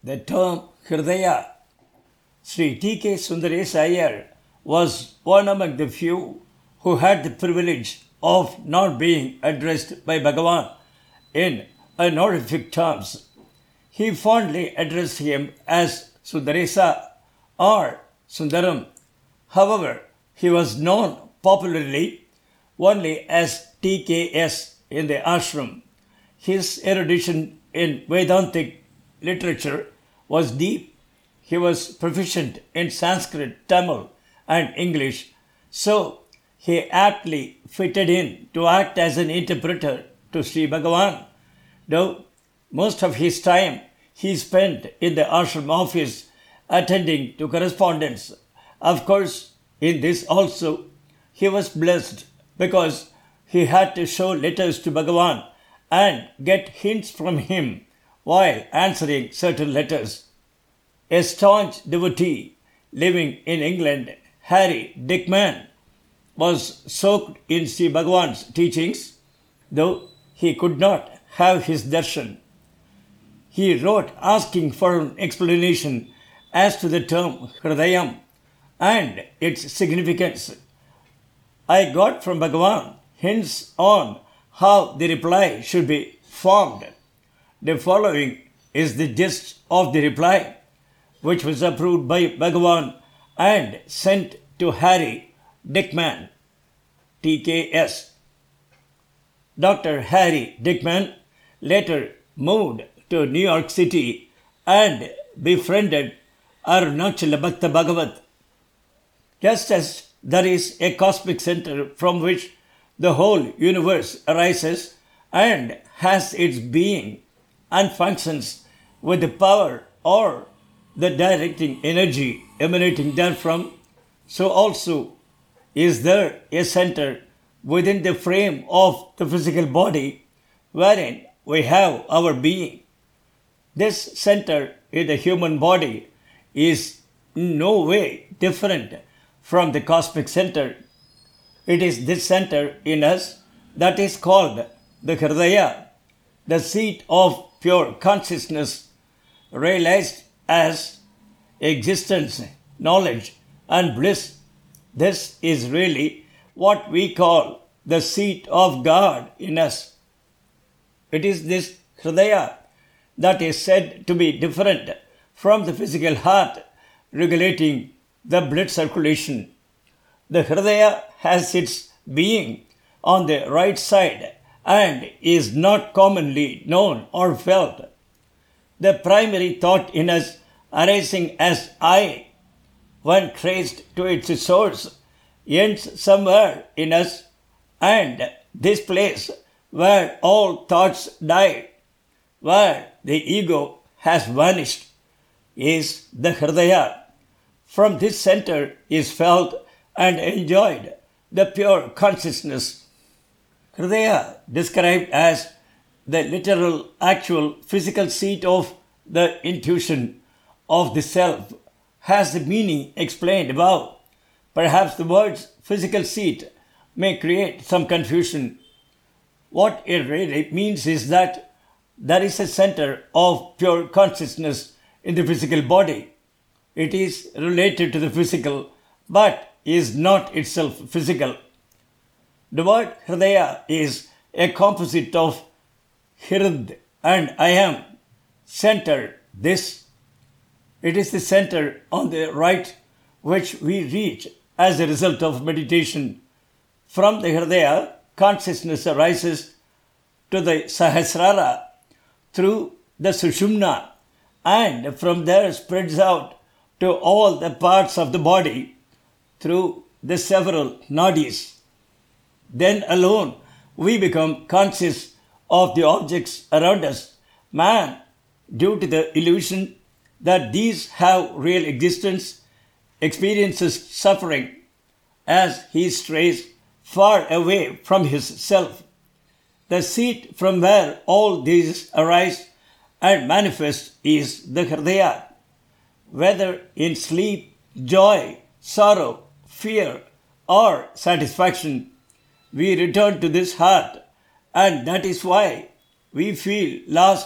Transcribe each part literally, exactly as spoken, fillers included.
The term Hridaya. Sri T K Sundaresh Iyer was one among the few who had the privilege of not being addressed by Bhagavan in honorific terms. He fondly addressed him as Sundaresa or Sundaram. However, he was known popularly only as T K S in the ashram. His erudition in Vedantic literature was deep. He was proficient in Sanskrit, Tamil, and English, so he aptly fitted in to act as an interpreter to Sri Bhagavan. Though most of his time he spent in the ashram office attending to correspondence. Of course, in this also he was blessed because he had to show letters to Bhagavan and get hints from him while answering certain letters. A staunch devotee living in England, Harry Dickman, was soaked in Sri Bhagavan's teachings, though he could not have his darshan. He wrote asking for an explanation as to the term Hridayam and its significance. I got from Bhagavan hints on how the reply should be formed. The following is the gist of the reply, which was approved by Bhagavan and sent to Harry Dickman, T K S. Doctor Harry Dickman later moved to New York City and befriended Arunachala Bhakta Bhagavat. Just as there is a cosmic center from which the whole universe arises and has its being and functions with the power or the directing energy emanating therefrom, so also is there a center within the frame of the physical body wherein we have our being. This center in the human body is in no way different from the cosmic center. It is this center in us that is called the Hridaya, the seat of pure consciousness, realized as existence, knowledge, and bliss. This is really what we call the seat of God in us. It is this Hridaya that is said to be different from the physical heart, regulating the blood circulation. The Hridaya has its being on the right side and is not commonly known or felt. The primary thought in us arising as I, when traced to its source, ends somewhere in us, and this place where all thoughts die, where the ego has vanished, is the Hridaya. From this center is felt and enjoyed the pure consciousness. Hridaya, described as the literal, actual, physical seat of the intuition of the self, has the meaning explained above. Perhaps the words physical seat may create some confusion. What it really means is that there is a center of pure consciousness in the physical body. It is related to the physical, but is not itself physical. The word Hridaya is a composite of Hrid and I am, center, this. It is the center on the right which we reach as a result of meditation. From the Hridaya, consciousness arises to the Sahasrara through the Sushumna, and from there spreads out to all the parts of the body through the several nadis. Then alone we become conscious of the objects around us. Man, due to the illusion that these have real existence, experiences suffering as he strays far away from his self. The seat from where all these arise and manifest is the Hridaya. Whether in sleep, joy, sorrow, fear, or satisfaction, we return to this heart, and that is why we feel lost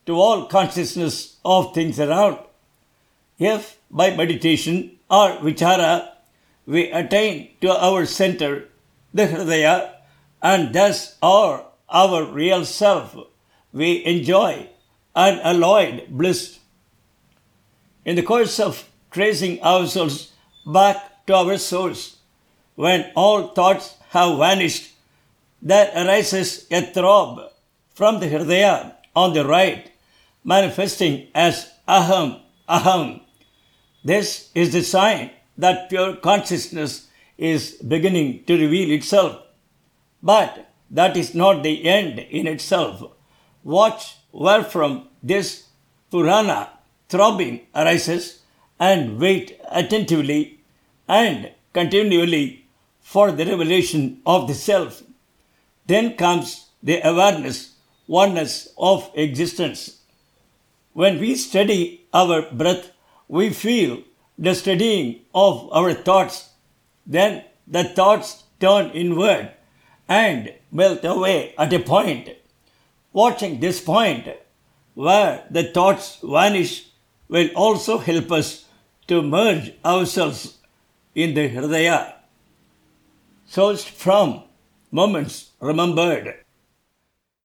to all consciousness of things around. If by meditation or vichara we attain to our center, the Hridaya, and thus our, our real self, we enjoy unalloyed bliss. In the course of tracing ourselves back to our source, when all thoughts have vanished, there arises a throb from the Hridaya on the right, manifesting as Aham, Aham. This is the sign that pure consciousness is beginning to reveal itself. But that is not the end in itself. Watch wherefrom this Purana throbbing arises and wait attentively and continually for the revelation of the self. Then comes the awareness, oneness of existence. When we study our breath, we feel the steadying of our thoughts. Then the thoughts turn inward and melt away at a point. Watching this point, where the thoughts vanish, will also help us to merge ourselves in the Hridaya. Sourced from moments remembered.